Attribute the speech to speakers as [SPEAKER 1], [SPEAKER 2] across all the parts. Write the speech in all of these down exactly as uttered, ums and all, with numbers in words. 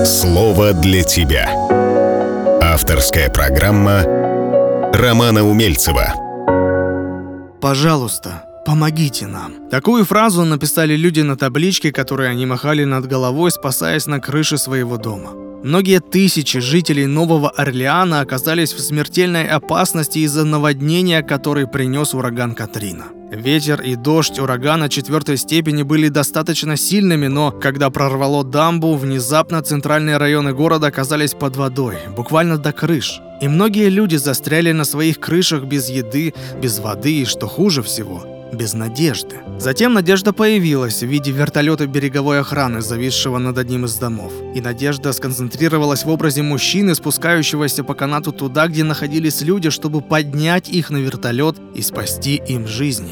[SPEAKER 1] Слово для тебя. Авторская программа Романа Умельцева.
[SPEAKER 2] Пожалуйста, помогите нам. Такую фразу написали люди на табличке, которую они махали над головой, спасаясь на крыше своего дома. Многие тысячи жителей Нового Орлеана оказались в смертельной опасности из-за наводнения, который принес ураган Катрина. Ветер и дождь урагана четвертой степени были достаточно сильными, но когда прорвало дамбу, внезапно центральные районы города оказались под водой, буквально до крыш. И многие люди застряли на своих крышах без еды, без воды и, что хуже всего, без надежды. Затем надежда появилась в виде вертолета береговой охраны, зависшего над одним из домов. И надежда сконцентрировалась в образе мужчины, спускающегося по канату туда, где находились люди, чтобы поднять их на вертолет и спасти им жизни.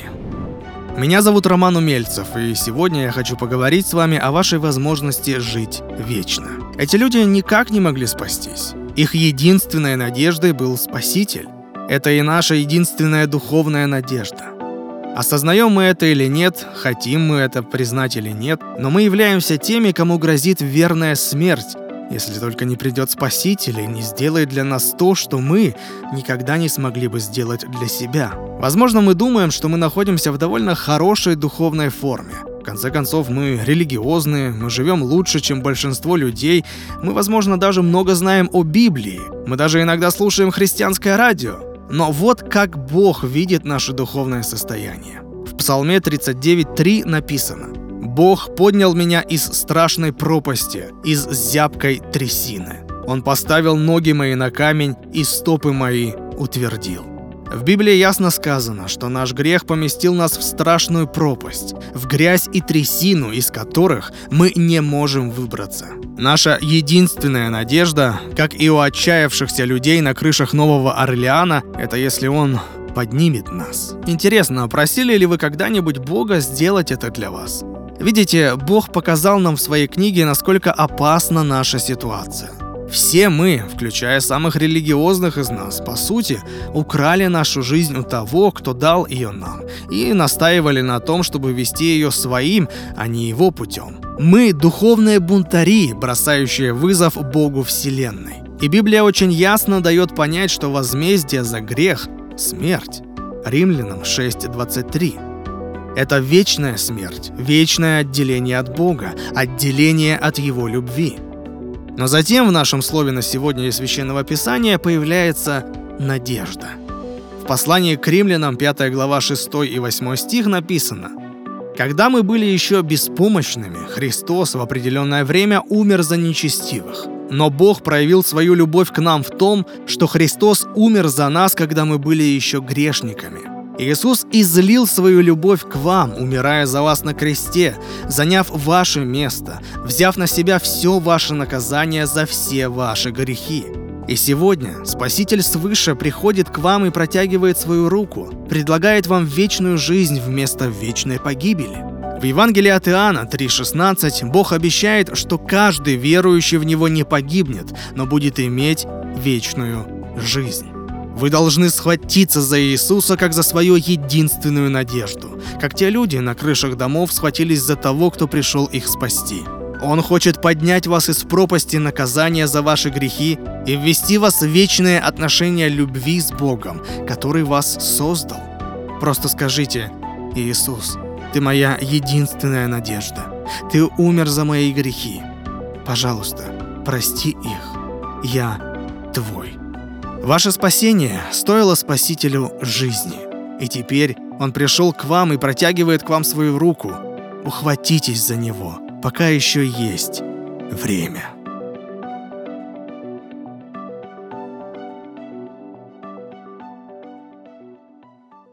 [SPEAKER 2] Меня зовут Роман Умельцев, и сегодня я хочу поговорить с вами о вашей возможности жить вечно. Эти люди никак не могли спастись. Их единственной надеждой был Спаситель. Это и наша единственная духовная надежда. Осознаем мы это или нет, хотим мы это признать или нет, но мы являемся теми, кому грозит верная смерть, если только не придет Спаситель и не сделает для нас то, что мы никогда не смогли бы сделать для себя. Возможно, мы думаем, что мы находимся в довольно хорошей духовной форме. В конце концов, мы религиозные, мы живем лучше, чем большинство людей, мы, возможно, даже много знаем о Библии, мы даже иногда слушаем христианское радио. Но вот как Бог видит наше духовное состояние. В Псалме тридцать девять три написано: «Бог поднял меня из страшной пропасти, из зябкой трясины. Он поставил ноги мои на камень и стопы мои утвердил». В Библии ясно сказано, что наш грех поместил нас в страшную пропасть, в грязь и трясину, из которых мы не можем выбраться. Наша единственная надежда, как и у отчаявшихся людей на крышах Нового Орлеана, это если Он поднимет нас. Интересно, просили ли вы когда-нибудь Бога сделать это для вас? Видите, Бог показал нам в своей книге, насколько опасна наша ситуация. Все мы, включая самых религиозных из нас, по сути, украли нашу жизнь у того, кто дал ее нам, и настаивали на том, чтобы вести ее своим, а не его путем. Мы – духовные бунтари, бросающие вызов Богу Вселенной. И Библия очень ясно дает понять, что возмездие за грех – смерть. Римлянам шесть двадцать три. Это вечная смерть, вечное отделение от Бога, отделение от Его любви. Но затем в нашем слове на сегодня из Священного Писания появляется надежда. В послании к Римлянам, пятая глава, шестой и восьмой стих написано: «Когда мы были еще беспомощными, Христос в определенное время умер за нечестивых. Но Бог проявил свою любовь к нам в том, что Христос умер за нас, когда мы были еще грешниками. Иисус излил свою любовь к вам, умирая за вас на кресте, заняв ваше место, взяв на себя все ваше наказание за все ваши грехи. И сегодня Спаситель свыше приходит к вам и протягивает свою руку, предлагает вам вечную жизнь вместо вечной погибели. В Евангелии от Иоанна три шестнадцать Бог обещает, что каждый верующий в Него не погибнет, но будет иметь вечную жизнь. Вы должны схватиться за Иисуса, как за свою единственную надежду, как те люди на крышах домов схватились за того, кто пришел их спасти. Он хочет поднять вас из пропасти наказания за ваши грехи и ввести вас в вечные отношения любви с Богом, который вас создал. Просто скажите: «Иисус, Ты моя единственная надежда. Ты умер за мои грехи. Пожалуйста, прости их. Я Твой». Ваше спасение стоило Спасителю жизни. И теперь Он пришел к вам и протягивает к вам свою руку. Ухватитесь за Него, пока еще есть время.